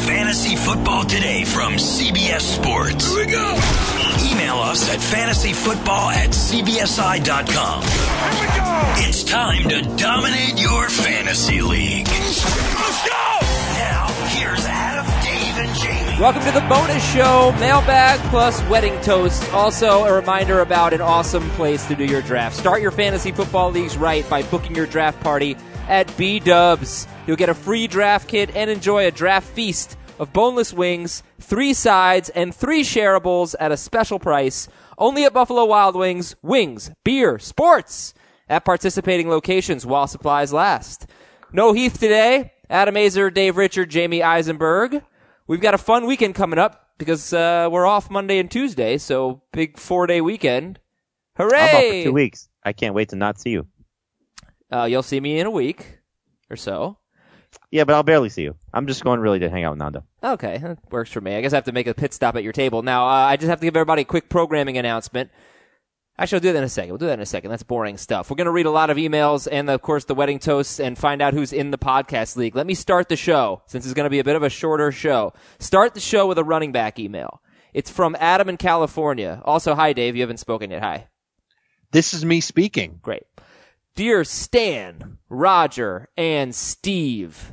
Fantasy Football Today from CBS Sports. Here we go. Email us at fantasyfootball@cbsi.com. Here we go. It's time to dominate your fantasy league. Let's go. Now, here's Adam, Dave, and Jamie. Welcome to the bonus show, Mailbag plus Wedding Toast. Also, a reminder about an awesome place to do your draft. Start your fantasy football leagues right by booking your draft party at B-Dubs. You'll get a free draft kit and enjoy a draft feast of boneless wings, 3 sides, and 3 shareables at a special price. Only at Buffalo Wild Wings. Wings, beer, sports at participating locations while supplies last. No Heath today. Adam Azer, Dave Richard, Jamie Eisenberg. We've got a fun weekend coming up because we're off Monday and Tuesday, so big 4-day weekend. Hooray! I'm off for 2 weeks. I can't wait to not see you. You'll see me in a week or so. Yeah, but I'll barely see you. I'm just going really to hang out with Nando. Okay, that works for me. I guess I have to make a pit stop at your table. Now, I just have to give everybody a quick programming announcement. Actually, I'll do that in a second. We'll do that in a second. That's boring stuff. We're going to read a lot of emails and, of course, the wedding toasts and find out who's in the podcast league. Let me start the show, since it's going to be a bit of a shorter show. Start the show with a running back email. It's from Adam in California. Also, hi, Dave. You haven't spoken yet. Hi. This is me speaking. Great. Dear Stan, Roger, and Steve.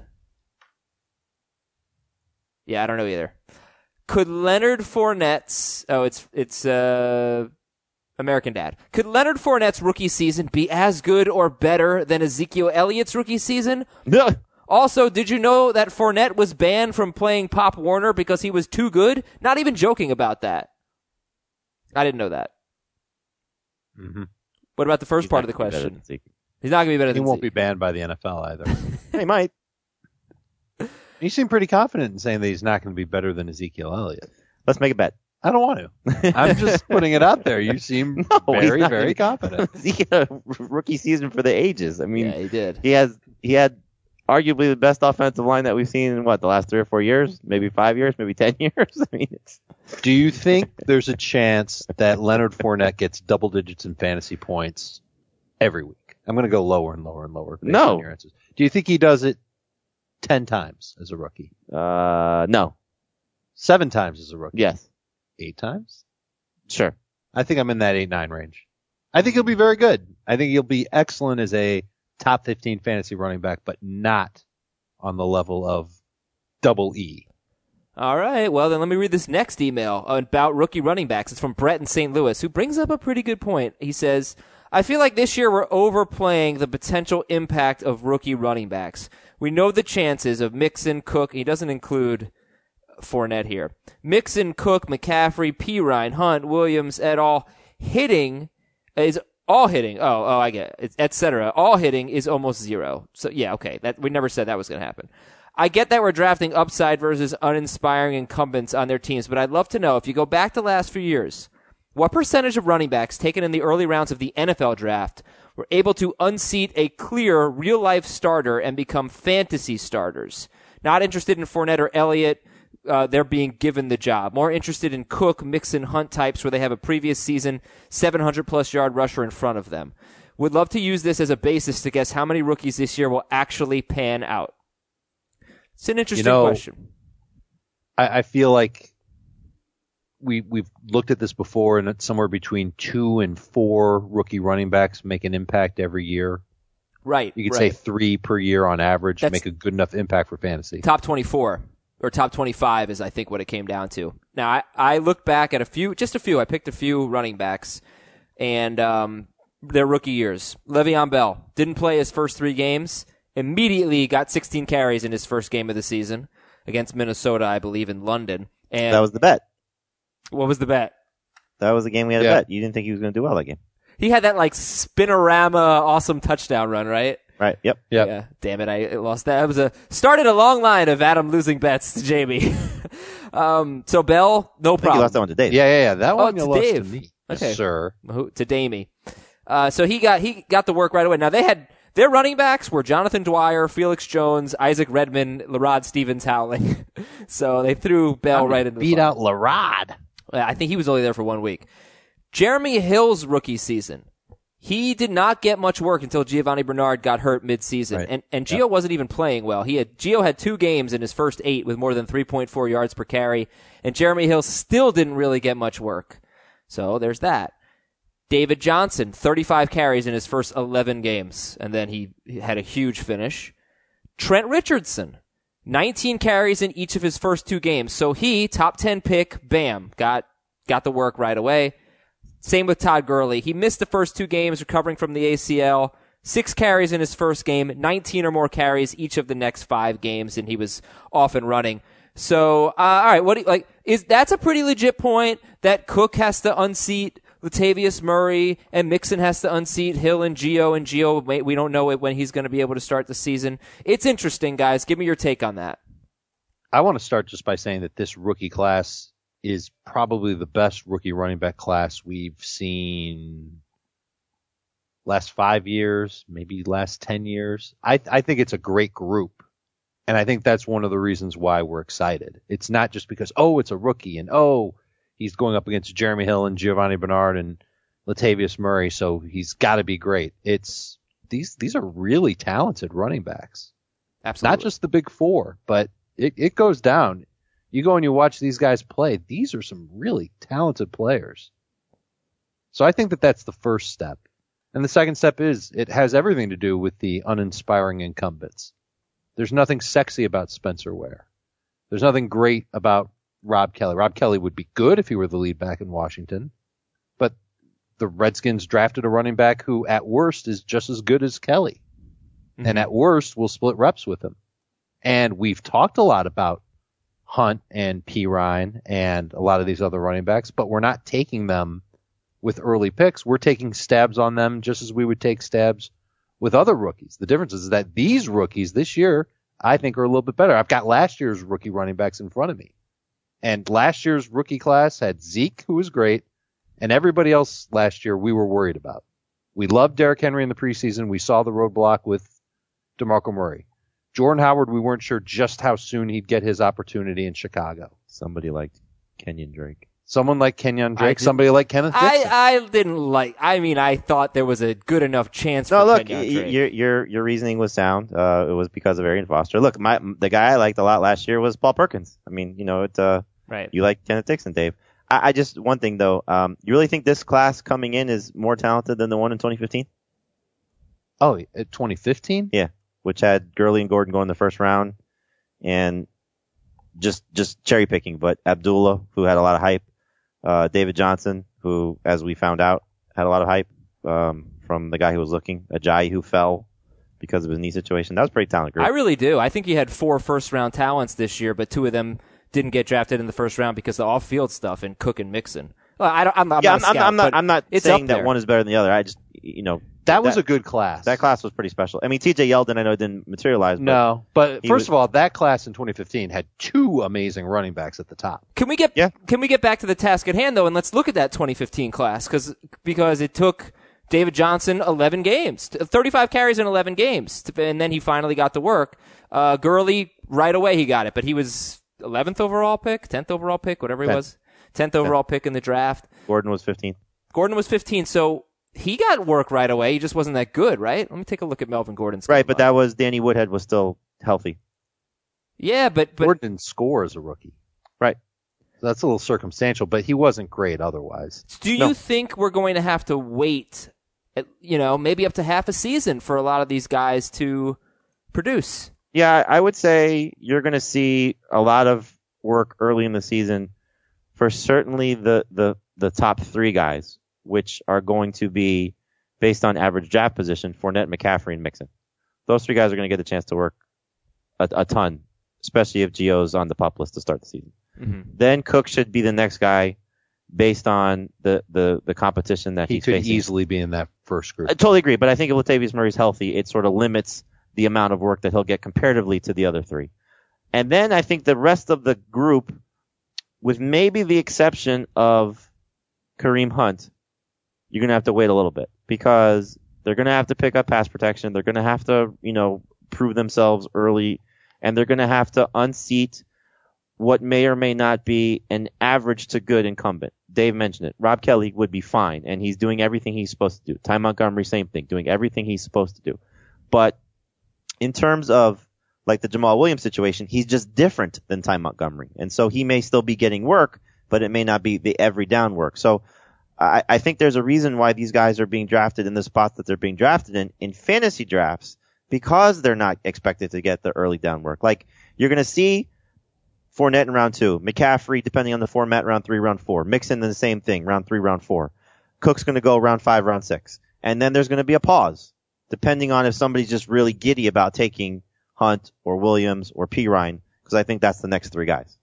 Yeah, I don't know either. Could Leonard Fournette's... Oh, it's American Dad. Could Leonard Fournette's rookie season be as good or better than Ezekiel Elliott's rookie season? Also, did you know that Fournette was banned from playing Pop Warner because he was too good? Not even joking about that. I didn't know that. Mm-hmm. What about the first part of the question? He's not going to be better than He won't be banned by the NFL either. He might. You seem pretty confident in saying that he's not going to be better than Ezekiel Elliott. Let's make a bet. I don't want to. I'm just putting it out there. You seem very, very confident. He had a rookie season for the ages. I mean, Yeah, he did. He had arguably the best offensive line that we've seen in the last 3 or 4 years, maybe 5 years, maybe 10 years. I mean, Do you think there's a chance that Leonard Fournette gets double digits in fantasy points every week? I'm going to go lower and lower and lower. Based on your answers. Do you think he does it 10 times as a rookie? No. 7 times as a rookie? Yes. 8 times? Sure. I think I'm in that 8-9 range. I think he'll be very good. I think he'll be excellent as a top 15 fantasy running back, but not on the level of double E. All right, well, then let me read this next email about rookie running backs. It's from Brett in St. Louis, who brings up a pretty good point. He says, I feel like this year we're overplaying the potential impact of rookie running backs. We know the chances of Mixon, Cook, he doesn't include Fournette here, Mixon, Cook, McCaffrey, Pirine, Hunt, Williams, et al. Hitting is all hitting. Oh, I get it, et cetera. All hitting is almost 0. So, yeah, okay, that we never said that was going to happen. I get that we're drafting upside versus uninspiring incumbents on their teams, but I'd love to know, if you go back the last few years, what percentage of running backs taken in the early rounds of the NFL draft were able to unseat a clear real-life starter and become fantasy starters? Not interested in Fournette or Elliott. They're being given the job. More interested in Cook, Mixon, Hunt types where they have a previous season 700-plus yard rusher in front of them. Would love to use this as a basis to guess how many rookies this year will actually pan out. It's an interesting question. I feel like we've looked at this before, and it's somewhere between 2 and 4 rookie running backs make an impact every year. Right. You could say 3 per year on average to make a good enough impact for fantasy. Top 24 or top 25 is, I think, what it came down to. Now, I looked back at just a few. I picked a few running backs, and their rookie years. Le'Veon Bell didn't play his first 3 games. Immediately got 16 carries in his first game of the season against Minnesota, I believe, in London. And that was the bet. What was the bet? That was the game we had to bet. You didn't think he was going to do well that game. He had that spinorama awesome touchdown run, right? Right. Yep. Yeah. Damn it, I lost that. It started a long line of Adam losing bets to Jamie. So Bell, no problem. I think you lost that one to Dave. Yeah. That one to you lost Dave. to me. Okay. Yes, sir. To Damie. So he got the work right away. Now their running backs were Jonathan Dwyer, Felix Jones, Isaac Redmond, Larod Stevens-Howling. So they threw Bell right into the beat out Larod. I think he was only there for 1 week. Jeremy Hill's rookie season. He did not get much work until Giovanni Bernard got hurt midseason. Right. And Gio wasn't even playing well. Gio had 2 games in his first 8 with more than 3.4 yards per carry, and Jeremy Hill still didn't really get much work. So there's that. David Johnson, 35 carries in his first 11 games, and then he had a huge finish. Trent Richardson, 19 carries in each of his first 2 games. So he, top 10 pick, bam, got the work right away. Same with Todd Gurley. He missed the first 2 games recovering from the ACL. 6 carries in his first game, 19 or more carries each of the next 5 games, and he was off and running. So, all right, that's a pretty legit point that Cook has to unseat Latavius Murray and Mixon has to unseat Hill and Gio, we don't know when he's going to be able to start the season. It's interesting, guys. Give me your take on that. I want to start just by saying that this rookie class is probably the best rookie running back class we've seen last 5 years, maybe last 10 years. I think it's a great group. And I think that's one of the reasons why we're excited. It's not just because, it's a rookie and, he's going up against Jeremy Hill and Giovanni Bernard and Latavius Murray, so he's got to be great. It's these are really talented running backs. Absolutely. Not just the big 4, but it goes down. You go and you watch these guys play. These are some really talented players. So I think that that's the first step. And the second step is it has everything to do with the uninspiring incumbents. There's nothing sexy about Spencer Ware. There's nothing great about Rob Kelly. Rob Kelly would be good if he were the lead back in Washington, but the Redskins drafted a running back who at worst is just as good as Kelly. Mm-hmm. And at worst will split reps with him. And we've talked a lot about Hunt and Pirine and a lot of these other running backs, but we're not taking them with early picks. We're taking stabs on them just as we would take stabs with other rookies. The difference is that these rookies this year, I think, are a little bit better. I've got last year's rookie running backs in front of me. And last year's rookie class had Zeke, who was great, and everybody else last year we were worried about. We loved Derrick Henry in the preseason. We saw the roadblock with DeMarco Murray. Jordan Howard, we weren't sure just how soon he'd get his opportunity in Chicago. Somebody like Kenyon Drake. Someone like Kenyon Drake. Somebody like Kenneth Dixon. I thought there was a good enough chance for Kenyon Drake. Your reasoning was sound. It was because of Arian Foster. Look, the guy I liked a lot last year was Paul Perkins. I mean, right. You like Kenneth Dixon, Dave. I just, one thing though, you really think this class coming in is more talented than the one in 2015? Oh, 2015? Yeah. Which had Gurley and Gordon go in the first round, and just cherry picking. But Abdullah, who had a lot of hype, David Johnson, who, as we found out, had a lot of hype from the guy who was looking, Ajayi, who fell because of his knee situation. That was a pretty talented group. I really do. I think he had 4 first-round talents this year, but 2 of them didn't get drafted in the first round because of the off-field stuff in Cook and Mixon. Well, I'm not saying that one is better than the other. I just, That was a good class. That class was pretty special. I mean, TJ Yeldon, I know, didn't materialize. But first of all, that class in 2015 had 2 amazing running backs at the top. Can we get back to the task at hand, though, and let's look at that 2015 class, because it took David Johnson 11 games, 35 carries in 11 games, and then he finally got to work. Gurley, right away he got it, but he was 11th overall pick, 10th overall pick, whatever he was. 10th overall pick in the draft. Gordon was 15. So he got work right away. He just wasn't that good, right? Let me take a look at Melvin Gordon's. Right, but that was Danny Woodhead was still healthy. Yeah, but Gordon didn't score as a rookie. Right. So that's a little circumstantial, but he wasn't great otherwise. Do you think we're going to have to wait, maybe up to half a season for a lot of these guys to produce? Yeah, I would say you're going to see a lot of work early in the season for certainly the top 3 guys, which are going to be based on average draft position, Fournette, McCaffrey, and Mixon. Those 3 guys are going to get the chance to work a ton, especially if Gio's on the PUP list to start the season. Mm-hmm. Then Cook should be the next guy based on the competition that he's facing. He could easily be in that first group. I totally agree, but I think if Latavius Murray's healthy, it sort of limits the amount of work that he'll get comparatively to the other 3. And then I think the rest of the group, with maybe the exception of Kareem Hunt, you're going to have to wait a little bit because they're going to have to pick up pass protection. They're going to have to, prove themselves early, and they're going to have to unseat what may or may not be an average to good incumbent. Dave mentioned it. Rob Kelly would be fine, and he's doing everything he's supposed to do. Ty Montgomery, same thing, doing everything he's supposed to do. But in terms of like the Jamal Williams situation, he's just different than Ty Montgomery. And so he may still be getting work, but it may not be the every down work. So I think there's a reason why these guys are being drafted in the spots that they're being drafted in fantasy drafts, because they're not expected to get the early down work. Like, you're going to see Fournette in round 2, McCaffrey, depending on the format, round 3, round 4, Mixon, the same thing, round 3, round 4. Cook's going to go round 5, round 6. And then there's going to be a pause, depending on if somebody's just really giddy about taking Hunt or Williams or Pirine, because I think that's the next 3 guys.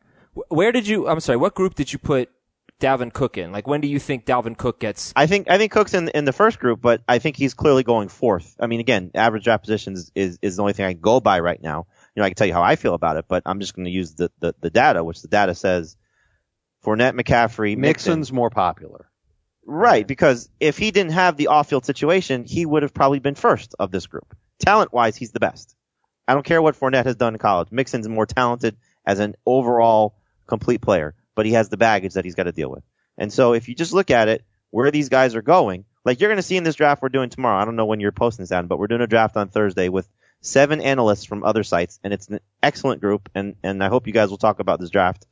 What group did you put Dalvin Cook in? Like, when do you think Dalvin Cook gets? I think Cook's in the first group, but I think he's clearly going 4th. I mean, again, average draft positions is the only thing I can go by right now. You know, I can tell you how I feel about it, but I'm just going to use the data, which the data says Fournette, McCaffrey, Mixon's more popular. Right, because if he didn't have the off-field situation, he would have probably been first of this group. Talent-wise, he's the best. I don't care what Fournette has done in college. Mixon's more talented as an overall complete player, but he has the baggage that he's got to deal with. And so if you just look at it, where these guys are going, like you're going to see in this draft we're doing tomorrow, I don't know when you're posting this, Adam, but we're doing a draft on Thursday with 7 analysts from other sites, and it's an excellent group, and I hope you guys will talk about this draft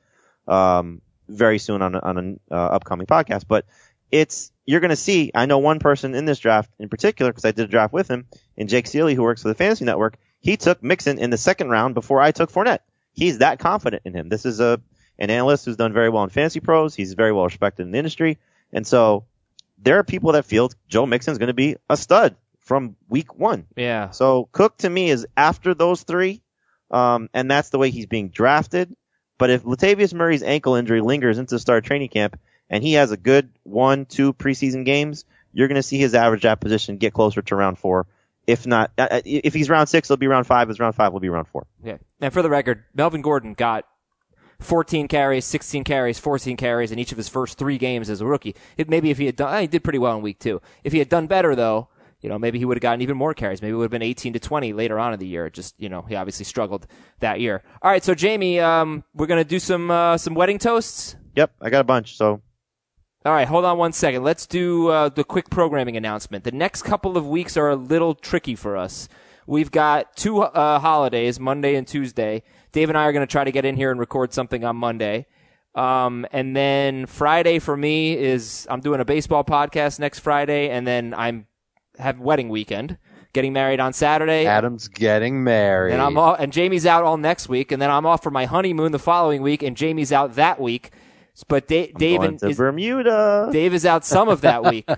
very soon on an upcoming podcast. But you're going to see, I know one person in this draft in particular, because I did a draft with him, and Jake Seeley, who works for the Fantasy Network, he took Mixon in the second round before I took Fournette. He's that confident in him. This is an analyst who's done very well in Fantasy Pros. He's very well respected in the industry. And so there are people that feel Joe Mixon's going to be a stud from week 1. Yeah. So Cook to me is after those 3, and that's the way he's being drafted. But if Latavius Murray's ankle injury lingers into start training camp and he has a good 1-2 preseason games, you're going to see his average draft position get closer to round 4. If not, if he's round 6, it'll be round 5. If it's round 5, it'll be round 4. Yeah. And for the record, Melvin Gordon got 14 carries, 16 carries, 14 carries in each of his first 3 games as a rookie. Maybe if he had done, he did pretty well in week 2. If he had done better though, maybe he would have gotten even more carries. Maybe it would have been 18 to 20 later on in the year. Just, he obviously struggled that year. All right. So Jamie, we're going to do some wedding toasts. Yep. I got a bunch. So. All right, hold on one second. Let's do the quick programming announcement. The next couple of weeks are a little tricky for us. We've got 2 holidays, Monday and Tuesday. Dave and I are going to try to get in here and record something on Monday. And then Friday for me is I'm doing a baseball podcast next Friday, and then I'm have wedding weekend, getting married on Saturday. Adam's getting married. And and Jamie's out all next week, and then I'm off for my honeymoon the following week, and Jamie's out that week. But Dave is Bermuda. Dave is out some of that week.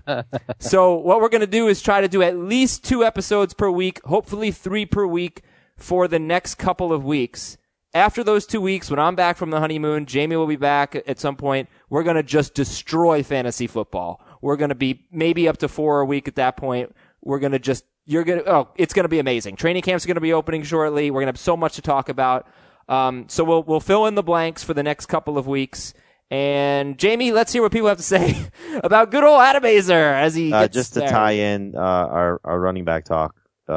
So what we're going to do is try to do at least 2 episodes per week, hopefully 3 per week for the next couple of weeks. After those 2 weeks, when I'm back from the honeymoon, Jamie will be back at some point. We're going to just destroy fantasy football. We're going to be maybe up to 4 a week at that point. We're going to just, it's going to be amazing. Training camps are going to be opening shortly. We're going to have so much to talk about. So we'll fill in the blanks for the next couple of weeks. And Jamie, let's hear what people have to say about good old Adam Aizer as he gets just to tie in our running back talk.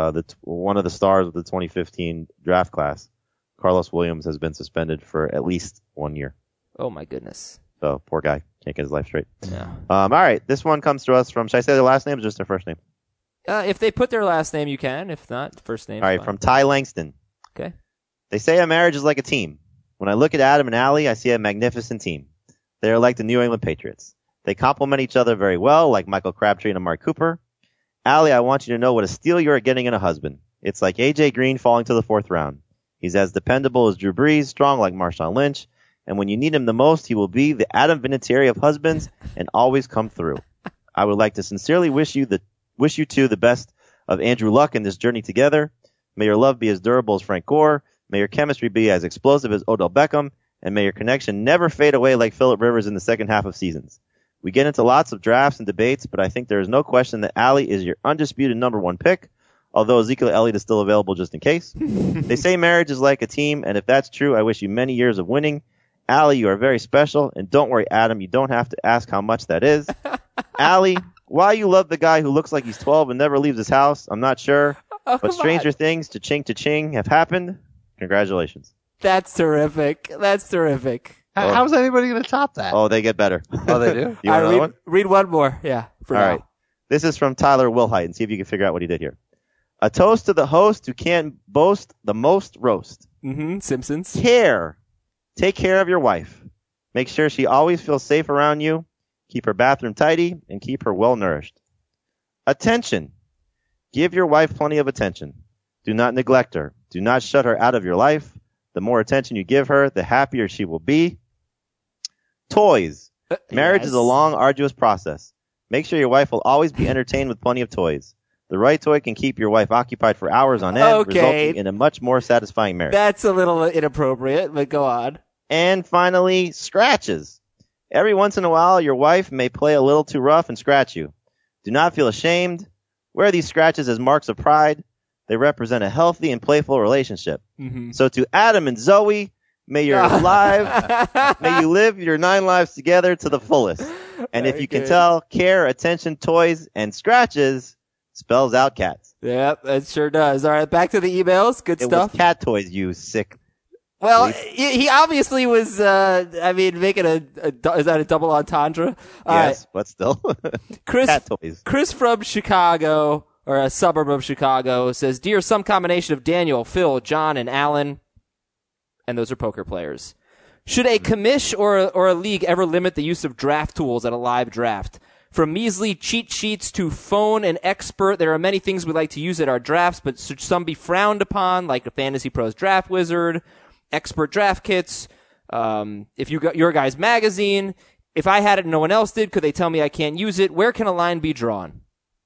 One of the stars of the 2015 draft class, Carlos Williams, has been suspended for at least 1 year. Oh my goodness! So poor guy can't get his life straight. Yeah. All right, this one comes to us from. Should I say their last name or just their first name? If they put their last name, you can. If not, first name. All right, from Ty Langston. Okay. They say a marriage is like a team. When I look at Adam and Allie, I see a magnificent team. They are like the New England Patriots. They complement each other very well, like Michael Crabtree and Amari Cooper. Allie, I want you to know what a steal you are getting in a husband. It's like A.J. Green falling to the 4th round. He's as dependable as Drew Brees, strong like Marshawn Lynch, and when you need him the most, he will be the Adam Vinatieri of husbands and always come through. I would like to sincerely wish you two the best of Andrew Luck in this journey together. May your love be as durable as Frank Gore. May your chemistry be as explosive as Odell Beckham. And may your connection never fade away like Phillip Rivers in the second half of seasons. We get into lots of drafts and debates, but I think there is no question that Allie is your undisputed number 1 pick, although Ezekiel Elliott is still available just in case. They say marriage is like a team, and if that's true, I wish you many years of winning. Allie, you are very special, and don't worry, Adam, you don't have to ask how much that is. Allie, why you love the guy who looks like he's 12 and never leaves his house, I'm not sure, but stranger things to ching have happened. Congratulations. That's terrific. How's anybody going to top that? Oh, they get better. Oh, they do? You want another one? Read one more. Yeah. For All now. right. This is from Tyler Wilhite, and see if you can figure out what he did here. A toast to the host who can't boast the most roast. Simpsons. Care. Take care of your wife. Make sure she always feels safe around you. Keep her bathroom tidy and keep her well nourished. Attention. Give your wife plenty of attention. Do not neglect her. Do not shut her out of your life. The more attention you give her, the happier she will be. Toys. Marriage is a long, arduous process. Make sure your wife will always be entertained with plenty of toys. The right toy can keep your wife occupied for hours on end, resulting in a much more satisfying marriage. That's a little inappropriate, but go on. And finally, scratches. Every once in a while, your wife may play a little too rough and scratch you. Do not feel ashamed. Wear these scratches as marks of pride. They represent a healthy and playful relationship. So to Adam and Zoe, may you live your 9 lives together to the fullest. And if you can tell, care, attention, toys, and scratches spells out cats. Yep, it sure does. All right, back to the emails. Good it stuff. Was cat toys, you sick. Well, he obviously was, making is that a double entendre? Yes, but still. Cat toys. Chris from Chicago, or a suburb of Chicago, says, Dear some combination of Daniel, Phil, John, and Alan, and those are poker players. Should a commish or a league ever limit the use of draft tools at a live draft? From measly cheat sheets to phone and expert, there are many things we like to use at our drafts, but should some be frowned upon, like a Fantasy Pros Draft Wizard, expert draft kits, if you got Your Guys magazine? If I had it and no one else did, could they tell me I can't use it? Where can a line be drawn?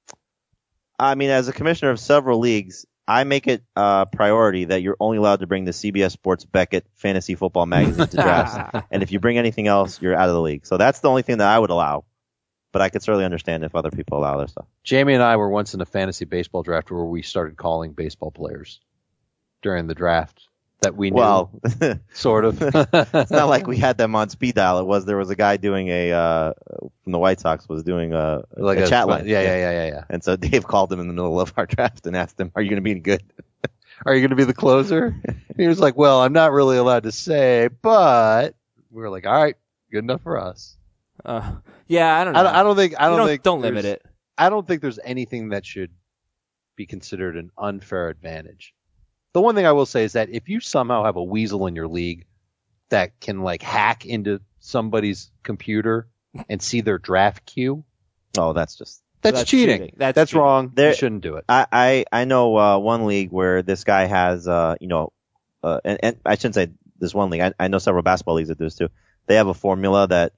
I mean, as a commissioner of several leagues, I make it a priority that you're only allowed to bring the CBS Sports Beckett Fantasy Football magazine to drafts. And if you bring anything else, you're out of the league. So that's the only thing that I would allow. But I could certainly understand if other people allow their stuff. Jamie and I were once in a fantasy baseball draft where we started calling baseball players during the draft that we knew. Well, sort of. It's not like we had them on speed dial. There was a guy doing from the White Sox was doing a chat line. Yeah. And so Dave called him in the middle of our draft and asked him, are you going to be any good? Are you going to be the closer? He was like, well, I'm not really allowed to say, but we were like, all right, good enough for us. Yeah, I don't know. Don't limit it. I don't think there's anything that should be considered an unfair advantage. The one thing I will say is that if you somehow have a weasel in your league that can hack into somebody's computer and see their draft queue, that's cheating. That's wrong. You shouldn't do it. I know one league where this guy has and I shouldn't say this one league. I know several basketball leagues that do this too. They have a formula that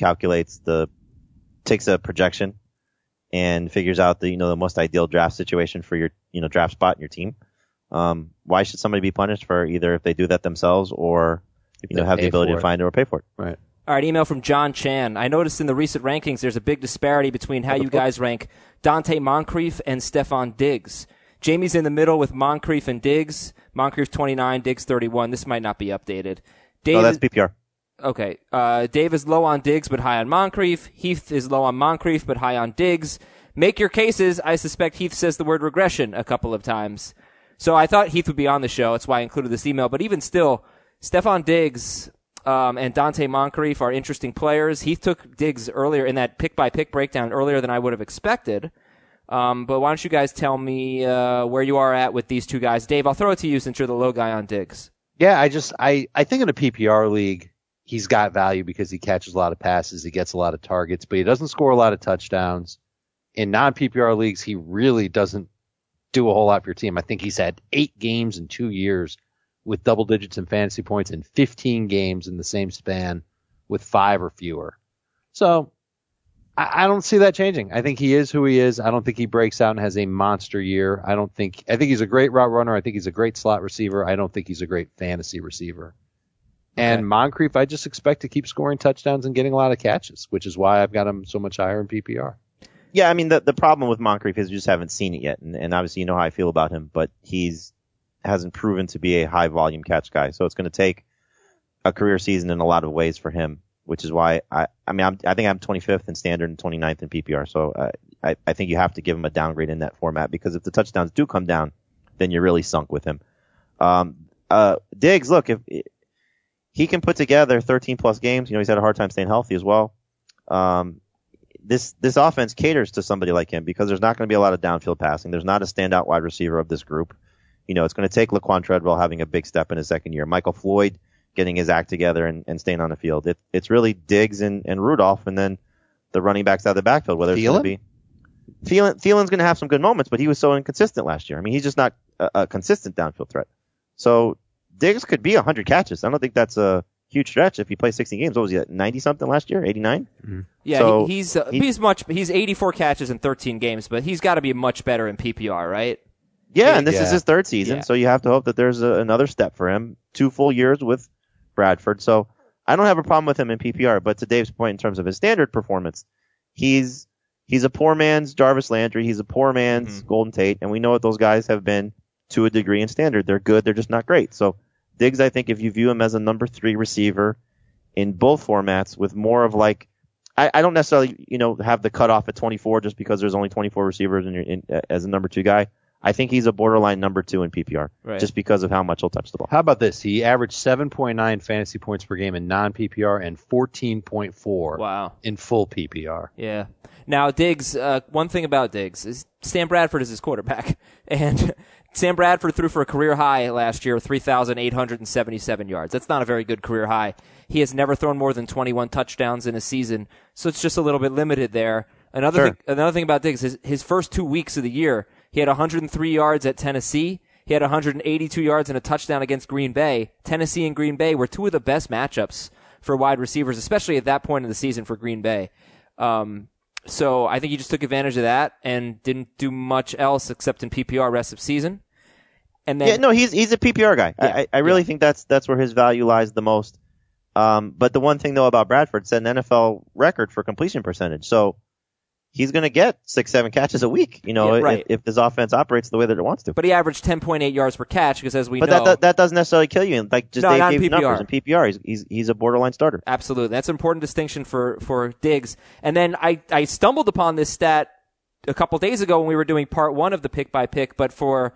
takes a projection and figures out the most ideal draft situation for your draft spot in your team. Why should somebody be punished for either if they do that themselves or have the ability to find it or pay for it? Right. All right, email from John Chan. I noticed in the recent rankings there's a big disparity between how you guys rank Dante Moncrief and Stefan Diggs. Jamie's in the middle with Moncrief and Diggs. Moncrief 29, Diggs 31. This might not be updated. That's PPR. Okay. Dave is low on Diggs but high on Moncrief. Heath is low on Moncrief but high on Diggs. Make your cases. I suspect Heath says the word regression a couple of times. So I thought Heath would be on the show. That's why I included this email. But even still, Stefan Diggs and Dante Moncrief are interesting players. Heath took Diggs earlier in that pick-by-pick breakdown earlier than I would have expected. But why don't you guys tell me where you are at with these two guys? Dave, I'll throw it to you since you're the low guy on Diggs. Yeah, I think in a PPR league, he's got value because he catches a lot of passes, he gets a lot of targets, but he doesn't score a lot of touchdowns. In non-PPR leagues, he really doesn't do a whole lot for your team. I think he's had 8 games in 2 years with double digits in fantasy points and 15 games in the same span with 5 or fewer. So I don't see that changing. I think he is who he is. I don't think he breaks out and has a monster year. I think he's a great route runner. I think he's a great slot receiver. I don't think he's a great fantasy receiver. And Moncrief, I just expect to keep scoring touchdowns and getting a lot of catches, which is why I've got him so much higher in PPR. Yeah, I mean, the problem with Moncrief is you just haven't seen it yet. And obviously you know how I feel about him, but hasn't proven to be a high volume catch guy. So it's going to take a career season in a lot of ways for him, which is why I think I'm 25th in standard and 29th in PPR. So I think you have to give him a downgrade in that format because if the touchdowns do come down, then you're really sunk with him. Diggs, look, he can put together 13+ games. He's had a hard time staying healthy as well. This offense caters to somebody like him because there's not going to be a lot of downfield passing. There's not a standout wide receiver of this group. It's going to take Laquan Treadwell having a big step in his second year. Michael Floyd getting his act together and staying on the field. It's really Diggs and Rudolph, and then the running backs out of the backfield, whether it's going to be Thielen's going to have some good moments, but he was so inconsistent last year. I mean, he's just not a consistent downfield threat. So Diggs could be 100 catches. I don't think that's a huge stretch if he plays 16 games. What was he at, 90 something last year? 89? Mm-hmm. Yeah, so he's 84 catches in 13 games, but he's got to be much better in PPR, right? Yeah, and this is his third season, so you have to hope that there's another step for him. 2 full years with Bradford, so I don't have a problem with him in PPR. But to Dave's point, in terms of his standard performance, he's a poor man's Jarvis Landry. He's a poor man's Golden Tate, and we know what those guys have been to a degree in standard. They're good, they're just not great. So Diggs, I think, if you view him as a number 3 receiver in both formats, with more of I don't necessarily have the cutoff at 24 just because there's only 24 receivers as a number 2 guy. I think he's a borderline number 2 in PPR, just because of how much he'll touch the ball. How about this? He averaged 7.9 fantasy points per game in non-PPR and 14.4 in full PPR. Yeah. Now, Diggs, one thing about Diggs is Sam Bradford is his quarterback. And Sam Bradford threw for a career high last year, 3,877 yards. That's not a very good career high. He has never thrown more than 21 touchdowns in a season, so it's just a little bit limited there. Another thing about Diggs is his first 2 weeks of the year, he had 103 yards at Tennessee. He had 182 yards and a touchdown against Green Bay. Tennessee and Green Bay were 2 of the best matchups for wide receivers, especially at that point in the season for Green Bay. So I think he just took advantage of that and didn't do much else except in PPR rest of season. And then, he's a PPR guy. Yeah, I really think that's where his value lies the most. But the one thing though about Bradford, set an NFL record for completion percentage. So he's going to get 6-7 catches a week, if this offense operates the way that it wants to. But he averaged 10.8 yards per catch because, as we know, that doesn't necessarily kill you. Dave gave numbers in PPR. He's a borderline starter. Absolutely, that's an important distinction for Diggs. And then I stumbled upon this stat a couple days ago when we were doing part 1 of the pick by pick. But for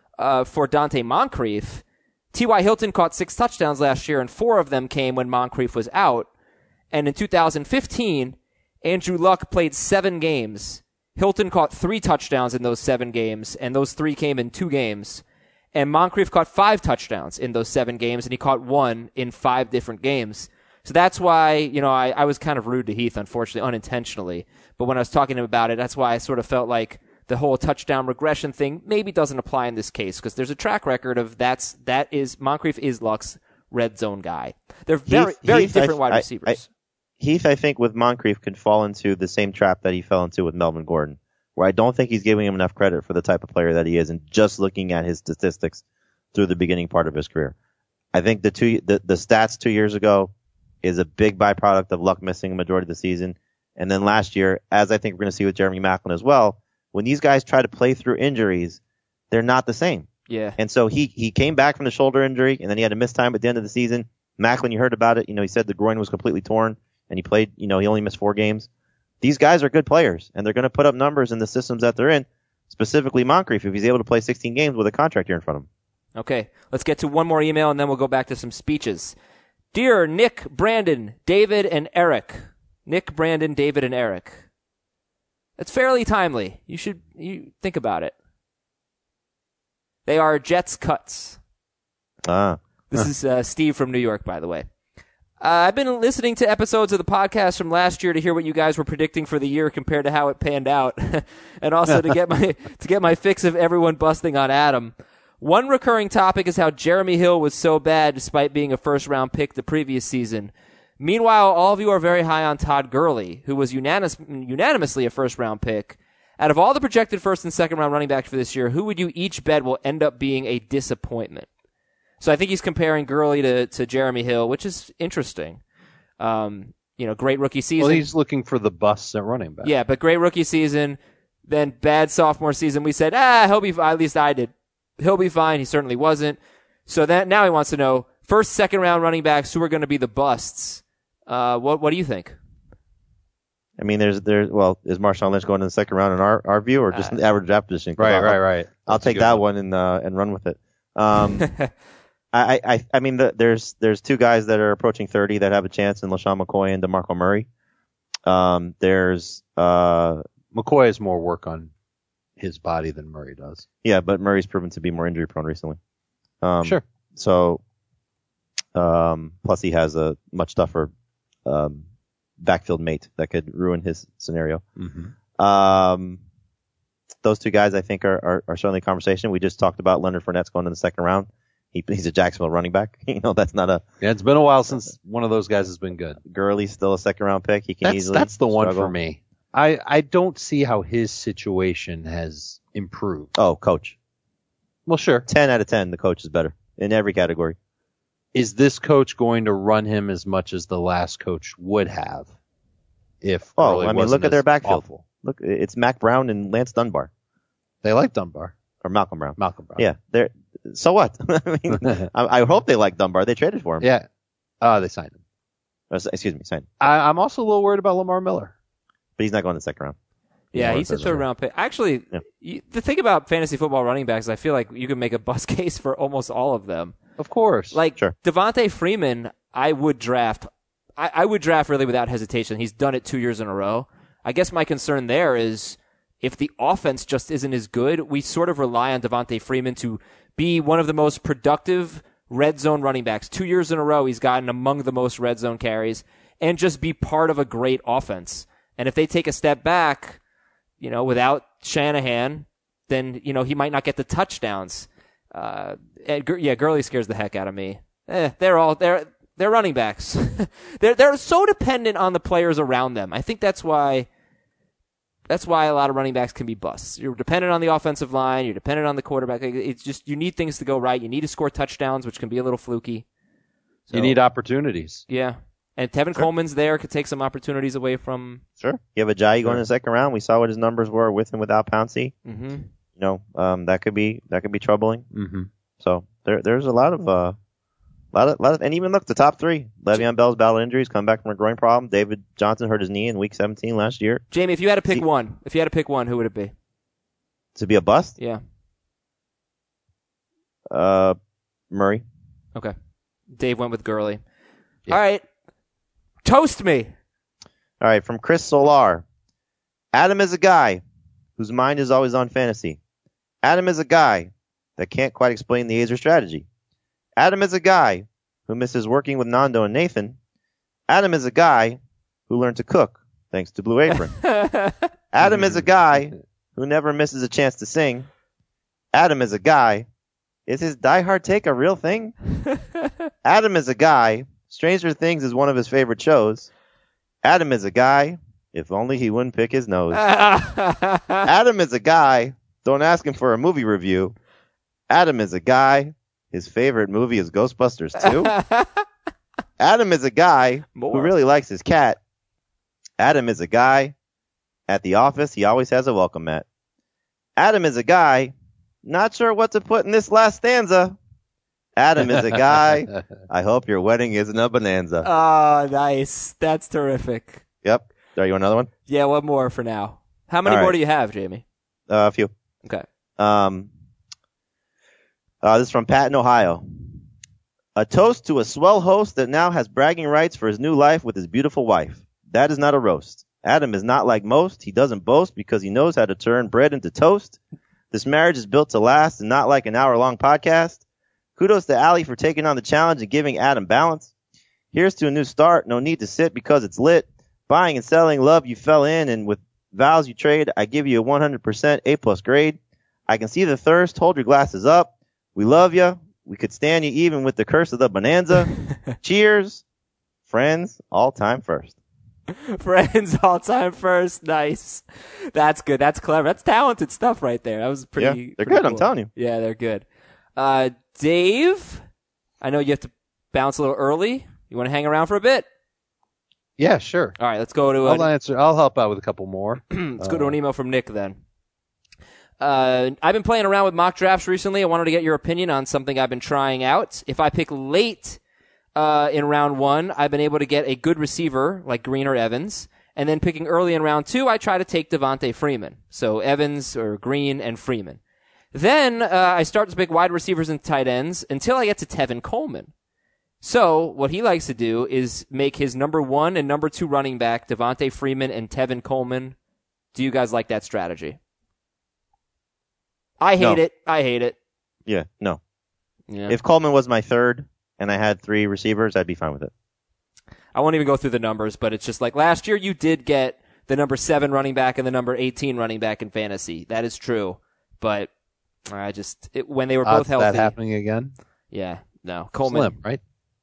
Dante Moncrief, T.Y. Hilton caught 6 touchdowns last year, and 4 of them came when Moncrief was out. And in 2015. Andrew Luck played 7 games. Hilton caught 3 touchdowns in those 7 games, and those 3 came in 2 games. And Moncrief caught 5 touchdowns in those 7 games, and he caught 1 in 5 different games. So that's why, I was kind of rude to Heath, unfortunately, unintentionally. But when I was talking to him about it, that's why I sort of felt like the whole touchdown regression thing maybe doesn't apply in this case, because there's a track record of Moncrief is Luck's red zone guy. They're very different wide receivers. Heath, I think, with Moncrief could fall into the same trap that he fell into with Melvin Gordon, where I don't think he's giving him enough credit for the type of player that he is and just looking at his statistics through the beginning part of his career. I think the stats 2 years ago is a big byproduct of Luck missing a majority of the season. And then last year, as I think we're going to see with Jeremy Maclin as well, when these guys try to play through injuries, they're not the same. Yeah. And so he came back from the shoulder injury, and then he had to miss time at the end of the season. Maclin, you heard about it. He said the groin was completely torn. And he played, he only missed 4 games. These guys are good players, and they're going to put up numbers in the systems that they're in, specifically Moncrief, if he's able to play 16 games with a contract year in front of him. Okay, let's get to one more email, and then we'll go back to some speeches. Dear Nick, Brandon, David, and Eric. Nick, Brandon, David, and Eric. That's fairly timely. You think about it. They are Jets cuts. This is Steve from New York, by the way. I've been listening to episodes of the podcast from last year to hear what you guys were predicting for the year compared to how it panned out, and also to get my fix of everyone busting on Adam. One recurring topic is how Jeremy Hill was so bad despite being a first-round pick the previous season. Meanwhile, all of you are very high on Todd Gurley, who was unanimously a first-round pick. Out of all the projected first and second-round running backs for this year, who would you each bet will end up being a disappointment? So I think he's comparing Gurley to Jeremy Hill, which is interesting. Great rookie season. Well, he's looking for the busts at running back. Yeah, but great rookie season, then bad sophomore season. We said, he'll be fine. At least I did. He'll be fine. He certainly wasn't. So now he wants to know, first, second round running backs, who are going to be the busts? What do you think? I mean, is Marshawn Lynch going in the second round in our view, or just an average draft position? Right. I'll take that one and run with it. I mean, there's two guys that are approaching 30 that have a chance in LaShawn McCoy and DeMarco Murray. McCoy has more work on his body than Murray does. Yeah, but Murray's proven to be more injury prone recently. Sure. So, plus he has a much tougher backfield mate that could ruin his scenario. Mm-hmm. Those two guys I think are certainly a conversation. We just talked about Leonard Fournette's going in the second round. He's a Jacksonville running back. That's not a. Yeah, it's been a while since one of those guys has been good. Gurley's still a second round pick. He can easily. That's the one struggle. for me. I don't see how his situation has improved. Oh, coach. Well, sure. 10 out of 10, the coach is better in every category. Is this coach going to run him as much as the last coach would have? Look at their backfield. Awful. Look, it's Mac Brown and Lance Dunbar. They like Dunbar. Or Malcolm Brown. Yeah. Yeah. So what? I mean, I hope they like Dunbar. They traded for him. Yeah. They signed him. Signed. I'm also a little worried about Lamar Miller. But he's not going in the second round. Yeah, he's a third round pick. Actually, the thing about fantasy football running backs, I feel like you can make a bust case for almost all of them. Of course. Like sure. Devontae Freeman, I would draft. I would draft really without hesitation. He's done it 2 years in a row. I guess my concern there is if the offense just isn't as good, we sort of rely on Devontae Freeman to be one of the most productive red zone running backs. 2 years in a row, he's gotten among the most red zone carries and just be part of a great offense. And if they take a step back, without Shanahan, then, he might not get the touchdowns. Gurley scares the heck out of me. They're running backs. they're so dependent on the players around them. I think that's why a lot of running backs can be busts. You're dependent on the offensive line. You're dependent on the quarterback. It's just, you need things to go right. You need to score touchdowns, which can be a little fluky. So, you need opportunities. Yeah. And Tevin Coleman's there, could take some opportunities away from. Sure. You have Ajayi going in the second round. We saw what his numbers were with and without Pouncey. Mm-hmm. That could be troubling. Mm-hmm. So there's a lot of, and even look, the top three. Le'Veon Bell's battled injuries, come back from a groin problem. David Johnson hurt his knee in week 17 last year. Jamie, if you had to pick one, who would it be? To be a bust? Yeah. Murray. Okay. Dave went with Gurley. Yeah. All right. Toast me. All right, from Chris Solar. Adam is a guy whose mind is always on fantasy. Adam is a guy that can't quite explain the Azer strategy. Adam is a guy who misses working with Nando and Nathan. Adam is a guy who learned to cook thanks to Blue Apron. Adam is a guy who never misses a chance to sing. Adam is a guy. Is his Die Hard take a real thing? Adam is a guy. Stranger Things is one of his favorite shows. Adam is a guy. If only he wouldn't pick his nose. Adam is a guy. Don't ask him for a movie review. Adam is a guy. His favorite movie is Ghostbusters 2. Adam is a guy who really likes his cat. Adam is a guy. At the office, he always has a welcome mat. Adam is a guy. Not sure what to put in this last stanza. Adam is a guy. I hope your wedding isn't a bonanza. Oh, nice. That's terrific. Yep. Are you another one? Yeah, one more for now. How many more do you have, Jamie? A few. Okay. This is from Pat in Ohio. A toast to a swell host that now has bragging rights for his new life with his beautiful wife. That is not a roast. Adam is not like most. He doesn't boast because he knows how to turn bread into toast. This marriage is built to last and not like an hour-long podcast. Kudos to Allie for taking on the challenge and giving Adam balance. Here's to a new start. No need to sit because it's lit. Buying and selling love you fell in, and with vows you trade, I give you a 100% A+ grade. I can see the thirst. Hold your glasses up. We love you. We could stand you even with the curse of the bonanza. Cheers. Friends, all time first. Friends, all time first. Nice. That's good. That's clever. That's talented stuff right there. That was pretty. Yeah, they're pretty good. cool. I'm telling you. Yeah, they're good. Dave, I know you have to bounce a little early. You want to hang around for a bit? Yeah, sure. All right, let's go to. I'll help out with a couple more. Let's go to an email from Nick then. I've been playing around with mock drafts recently. I wanted to get your opinion on something I've been trying out. If I pick late in round 1, I've been able to get a good receiver like Green or Evans. And then picking early in round 2, I try to take Devontae Freeman. So Evans or Green and Freeman. Then I start to pick wide receivers and tight ends until I get to Tevin Coleman. So what he likes to do is make his number 1 and number 2 running back, Devontae Freeman and Tevin Coleman. Do you guys like that strategy? I hate it. Yeah, no. Yeah. If Coleman was my third and I had 3 receivers, I'd be fine with it. I won't even go through the numbers, but it's just like last year you did get the number 7 running back and the number 18 running back in fantasy. That is true. But when they were both healthy. That happening again? Yeah, no. Coleman. Slim, right?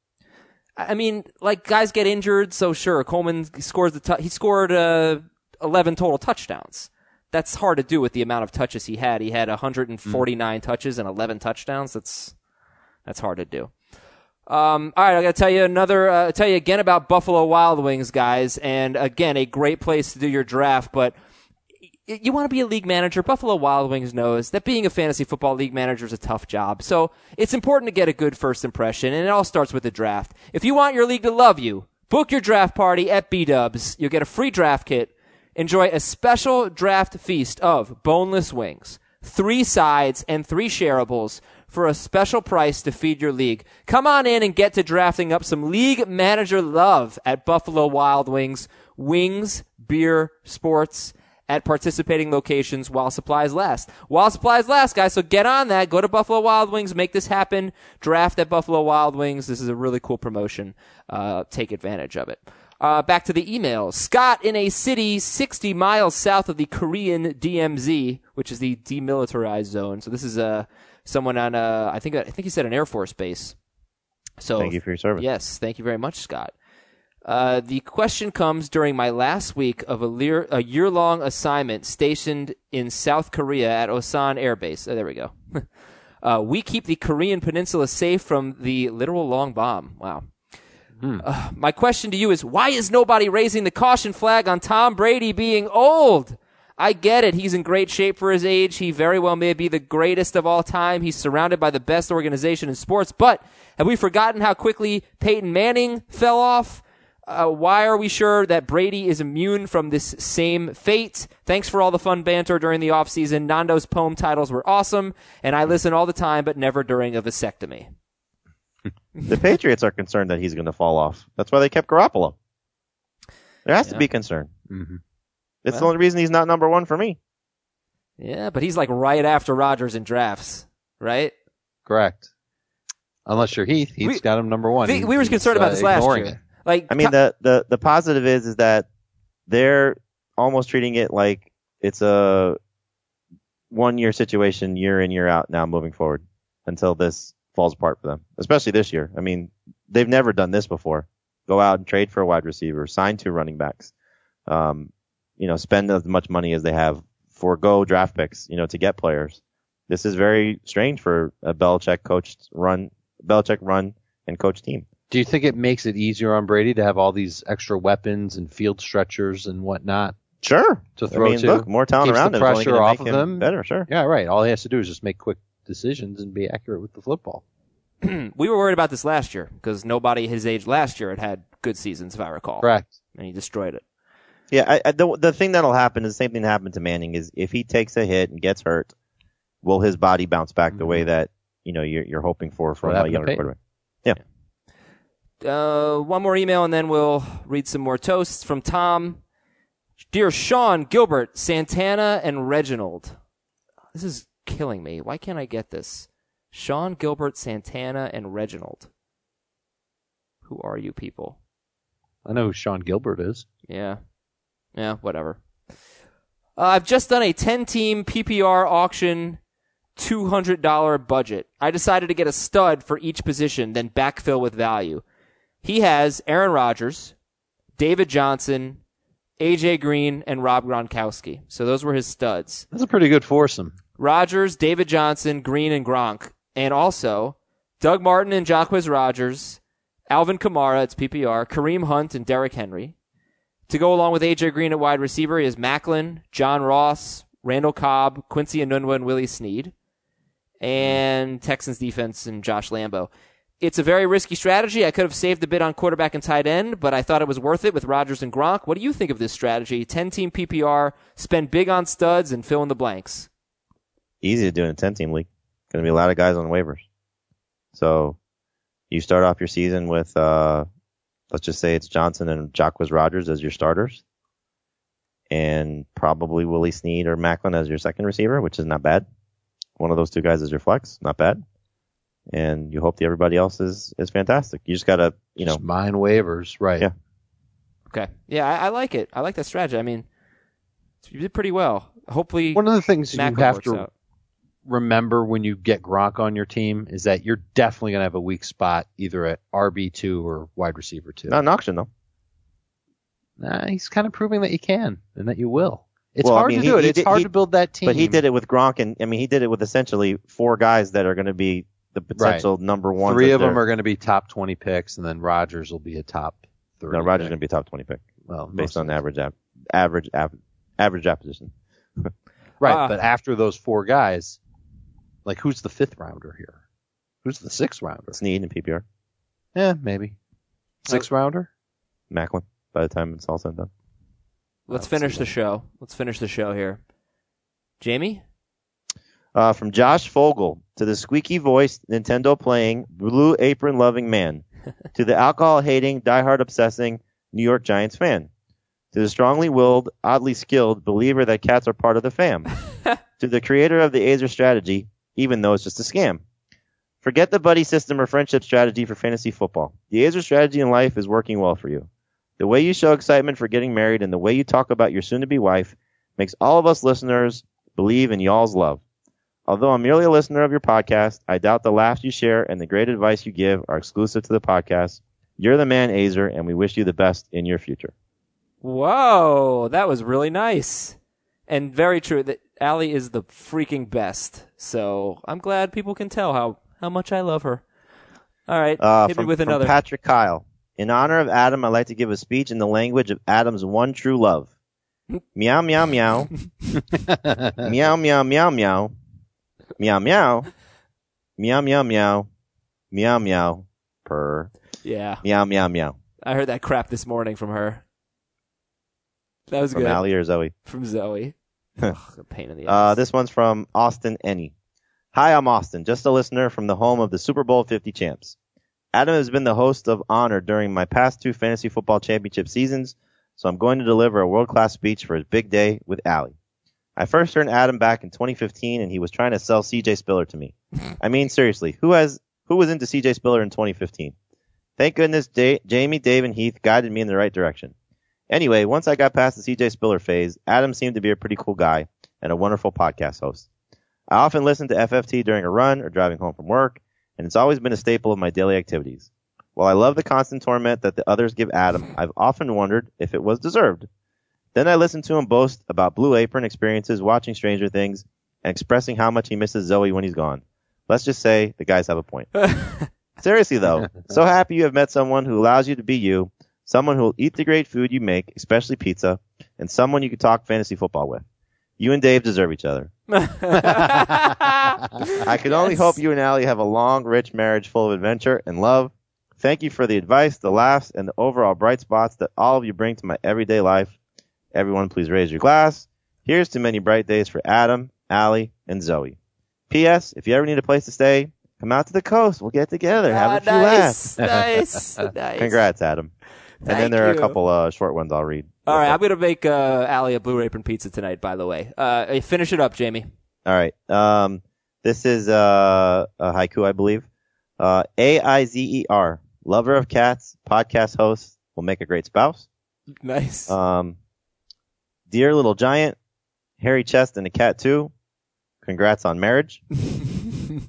I mean, like, guys get injured, so sure. Coleman scores he scored 11 total touchdowns. That's hard to do with the amount of touches he had. He had 149 touches and 11 touchdowns. That's hard to do. All right, I got to tell you again about Buffalo Wild Wings, guys. And again, a great place to do your draft, but you want to be a league manager. Buffalo Wild Wings knows that being a fantasy football league manager is a tough job. So it's important to get a good first impression, and it all starts with the draft. If you want your league to love you, book your draft party at B-Dubs. You'll get a free draft kit. Enjoy a special draft feast of boneless wings, 3 sides, and 3 shareables for a special price to feed your league. Come on in and get to drafting up some league manager love at Buffalo Wild Wings. Wings, beer, sports at participating locations while supplies last. While supplies last, guys, so get on that. Go to Buffalo Wild Wings. Make this happen. Draft at Buffalo Wild Wings. This is a really cool promotion. Take advantage of it. Back to the emails. Scott in a city 60 miles south of the Korean DMZ, which is the demilitarized zone. So this is someone on, I think he said an Air Force base. So thank you for your service. Yes, thank you very much, Scott. The question comes during my last week of a year-long assignment stationed in South Korea at Osan Air Base. Oh, there we go. We keep the Korean peninsula safe from the literal long bomb. Wow. My question to you is, why is nobody raising the caution flag on Tom Brady being old? I get it. He's in great shape for his age. He very well may be the greatest of all time. He's surrounded by the best organization in sports. But have we forgotten how quickly Peyton Manning fell off? Why are we sure that Brady is immune from this same fate? Thanks for all the fun banter during the offseason. Nando's poem titles were awesome, and I listen all the time, but never during a vasectomy. The Patriots are concerned that he's going to fall off. That's why they kept Garoppolo. There has to be concern. Mm-hmm. It's the only reason he's not number 1 for me. Yeah, but he's like right after Rodgers in drafts, right? Correct. Unless you're Heath. Heath's got him number 1. We were concerned about this last year. It. Like, I mean, the positive is that they're almost treating it like it's a 1-year situation, year in, year out now moving forward until this falls apart for them, especially this year. I mean, they've never done this before. Go out and trade for a wide receiver, sign 2 running backs, spend as much money as they have, forego draft picks, to get players. This is very strange for a Belichick run and coach team. Do you think it makes it easier on Brady to have all these extra weapons and field stretchers and whatnot? Sure. To throw to. Look, more talent around him. Keeps the pressure off of him. Better, sure. Yeah, right. All he has to do is just make quick decisions and be accurate with the football. We were worried about this last year because nobody his age last year had good seasons, if I recall. Correct. And he destroyed it. Yeah, the thing that'll happen is the same thing that happened to Manning is if he takes a hit and gets hurt, will his body bounce back the way that you're hoping for from a younger quarterback? Yeah. One more email and then we'll read some more toasts from Tom. Dear Sean, Gilbert, Santana, and Reginald. This is killing me. Why can't I get this? Sean, Gilbert, Santana, and Reginald. Who are you people? I know who Sean Gilbert is. Yeah, whatever. I've just done a 10-team PPR auction, $200 budget. I decided to get a stud for each position, then backfill with value. He has Aaron Rodgers, David Johnson, AJ Green, and Rob Gronkowski. So those were his studs. That's a pretty good foursome. Rodgers, David Johnson, Green, and Gronk. And also Doug Martin and Jacquizz Rodgers, Alvin Kamara, it's PPR, Kareem Hunt, and Derrick Henry. To go along with AJ Green at wide receiver is Macklin, John Ross, Randall Cobb, Quincy Enunwa, and Willie Snead. And Texans defense and Josh Lambo. It's a very risky strategy. I could have saved a bit on quarterback and tight end, but I thought it was worth it with Rodgers and Gronk. What do you think of this strategy? 10-team PPR, spend big on studs, and fill in the blanks. easy to do in a 10-team league. Going to be a lot of guys on waivers. So you start off your season with, let's just say it's Johnson and Jacquizz Rodgers as your starters, and probably Willie Snead or Macklin as your second receiver, which is not bad. One of those two guys is your flex, not bad. And you hope that everybody else is fantastic. You just gotta, just mine waivers, right? Yeah. Okay. Yeah, I like it. I like that strategy. I mean, you did pretty well. Hopefully, one of the things Macklin you have works to out. remember when you get Gronk on your team is that you're definitely gonna have a weak spot either at RB2 or wide receiver 2. Not an auction though. Nah, he's kind of proving that you can and that you will. It's Well, I hard mean, to do it. It's hard to build that team. But he did it with Gronk, and I mean, he did it with essentially 4 guys that are going to be the potential number one. 3 of them are going to be top 20 picks, and then Rodgers will be a top 30. No, Rodgers is going to be a top 20 pick. Well, based on average position. Right, but after those 4 guys, like who's the 5th rounder here? Who's the 6th rounder? Snead in PPR. Yeah, maybe. 6th rounder? Macklin, by the time it's all said and done. Let's finish the show. Let's finish the show here. Jamie? From Josh Fogel to the squeaky-voiced, Nintendo-playing, Blue Apron-loving man, to the alcohol-hating, diehard-obsessing New York Giants fan, to the strongly-willed, oddly skilled believer that cats are part of the fam, to the creator of the Azer strategy, even though it's just a scam. Forget the buddy system or friendship strategy for fantasy football. The Azer strategy in life is working well for you. The way you show excitement for getting married and the way you talk about your soon-to-be wife makes all of us listeners believe in y'all's love. Although I'm merely a listener of your podcast, I doubt the laughs you share and the great advice you give are exclusive to the podcast. You're the man, Azer, and we wish you the best in your future. Whoa, that was really nice. And very true. That Allie is the freaking best. So I'm glad people can tell how much I love her. All right, hit me with another. From Patrick Kyle. In honor of Adam, I'd like to give a speech in the language of Adam's one true love. Meow, meow, meow. Meow, meow, meow, meow. Meow, meow. Meow, meow, meow. Meow, meow. Purr. Yeah. Meow, meow, meow. I heard that crap this morning from her. That was From good. From Allie or Zoe? From Zoe. Ugh, a pain in the ass. This one's from Austin Ennie. Hi, I'm Austin, just a listener from the home of the Super Bowl 50 champs. Adam has been the host of honor during my past 2 fantasy football championship seasons, so I'm going to deliver a world-class speech for his big day with Allie. I first heard Adam back in 2015, and he was trying to sell C.J. Spiller to me. I mean, seriously, who was into C.J. Spiller in 2015? Thank goodness Jamie, Dave, and Heath guided me in the right direction. Anyway, once I got past the C.J. Spiller phase, Adam seemed to be a pretty cool guy and a wonderful podcast host. I often listen to FFT during a run or driving home from work, and it's always been a staple of my daily activities. While I love the constant torment that the others give Adam, I've often wondered if it was deserved. Then I listened to him boast about Blue Apron experiences watching Stranger Things and expressing how much he misses Zoe when he's gone. Let's just say the guys have a point. Seriously, though, so happy you have met someone who allows you to be you, someone who will eat the great food you make, especially pizza, and someone you can talk fantasy football with. You and Dave deserve each other. I can only hope you and Allie have a long, rich marriage full of adventure and love. Thank you for the advice, the laughs, and the overall bright spots that all of you bring to my everyday life. Everyone, please raise your glass. Here's to many bright days for Adam, Allie, and Zoe. P.S. If you ever need a place to stay, come out to the coast. We'll get together. Have a few laughs. Nice. Congrats, Adam. And then there are a couple short ones I'll read. All right, I'm going to make Allie a Blue Apron pizza tonight, by the way. Finish it up, Jamie. All right. This is a haiku, I believe. AIZER, lover of cats, podcast host, will make a great spouse. Nice. Dear little giant, hairy chest and a cat too. Congrats on marriage. You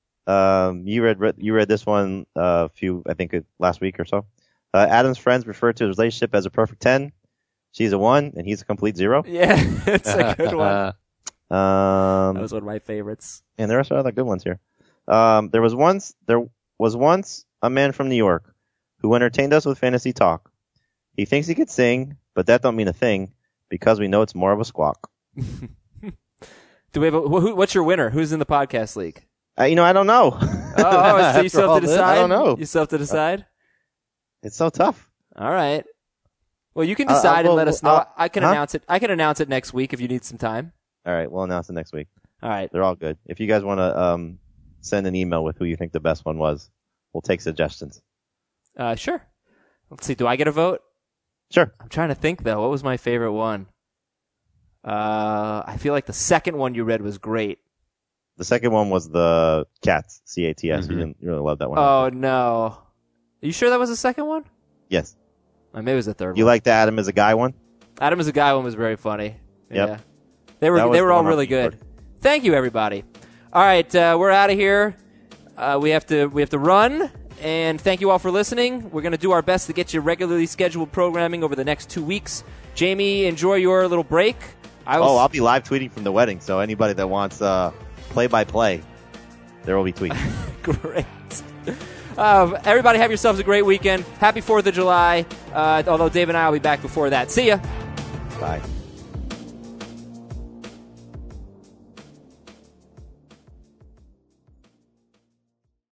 read this one I think last week or so. Adam's friends refer to his relationship as a perfect 10. She's a 1 and he's a complete 0. Yeah, it's a good one. That was one of my favorites. And the rest are other good ones here. There was once a man from New York who entertained us with fantasy talk. He thinks he could sing, but that don't mean a thing because we know it's more of a squawk. Do we have what's your winner? Who's in the podcast league? I don't know. So you still have to decide? I don't know. You still have to decide? It's so tough. All right. Well, you can decide and let us know. I can huh? announce it. I can announce it next week if you need some time. All right, we'll announce it next week. All right. They're all good. If you guys want to send an email with who you think the best one was, we'll take suggestions. Sure. Let's see. Do I get a vote? Sure. I'm trying to think, though. What was my favorite one? I feel like the second one you read was great. The second one was the Cats, CATS. You really love that one. Oh, no. Are you sure that was the second one? Yes. Maybe it was the third one. You like the Adam is a Guy one? Adam is a Guy one was very funny. Yep. Yeah. They were all really good. Thank you, everybody. All right, we're out of here. We have to run, and thank you all for listening. We're going to do our best to get you regularly scheduled programming over the next 2 weeks. Jamie, enjoy your little break. I'll be live tweeting from the wedding, so anybody that wants play-by-play, there will be tweets. Great. Everybody have yourselves a great weekend. Happy 4th of July, although Dave and I will be back before that. See ya. Bye.